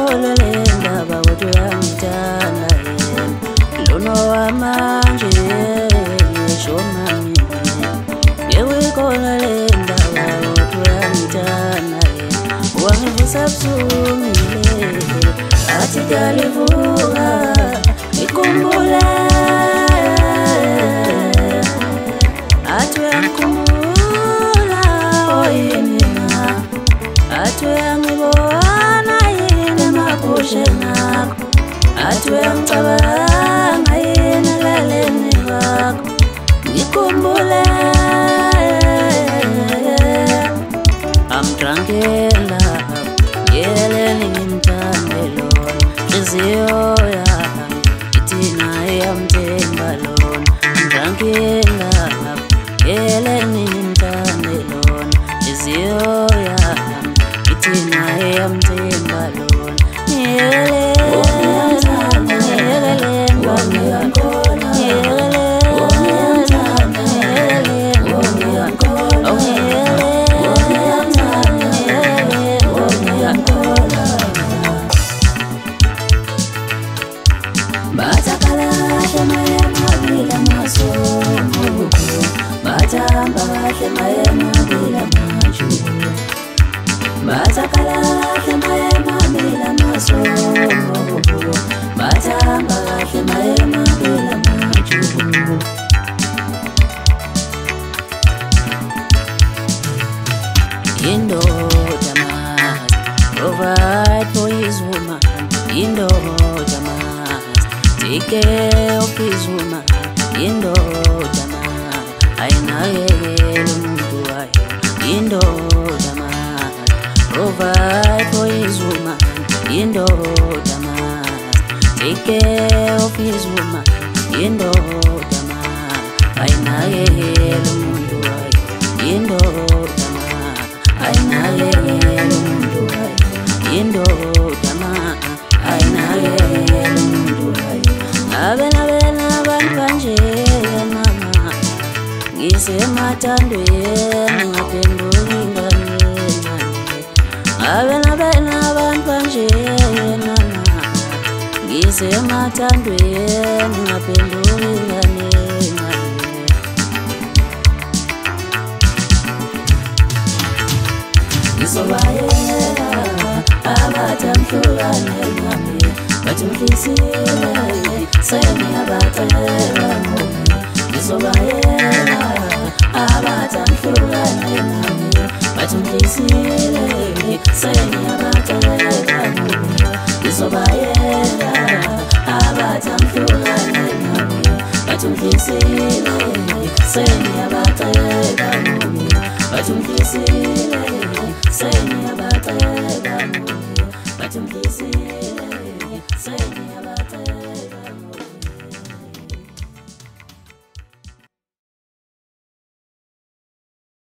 ngiyikholwa le ndaba kodwa uyangithanda yena lona wamanje ngisho mami ngiyikholwa le ndaba kodwa uyangithanda yena wangivusa buhlungile athi ngiyalivuka ngikhumbula athi uyangikhumbula oyinina athi uyangibona yini emaphusheni akho athi uyangicabanga yini elaleni kwakho ngikhumbule I'm drunk in love yeleni ngimthande lona nhliziyo yami ithi naye yamthemba lona I'm drunk in love yeleni ngimthande lona nhliziyo yami ithi naye yamthemba lona Indoda must provide for his woman. Indoda must take care of his woman. Indoda must ayinakekele umuntu wayo. Indoda must provide for his woman. Indoda must take care of his woman. Indoda must ayinakekele umuntu wayo. Indoda ayinakekele umuntu wayo. Indoda ayinakekele umuntu wayo. Abena abantu kanje mama ngisemathandweni ngaphenduka ingane. Abena abantu kanje mama ngisemathandweni ngaphenduka ingane. Ngizobayela abathi amhlukane nami bathi mfisile sengiyabatshela ngomi. Ngizobayela abathi amhlukane nami bathi mfisile sengiyabatshela ngomi. Ngizobayela abathi amhlukane nami bathi mfisile sengiyabatshela ngomi. Bathi mfisile sengiyabatshela ngomi. Bathi mfisile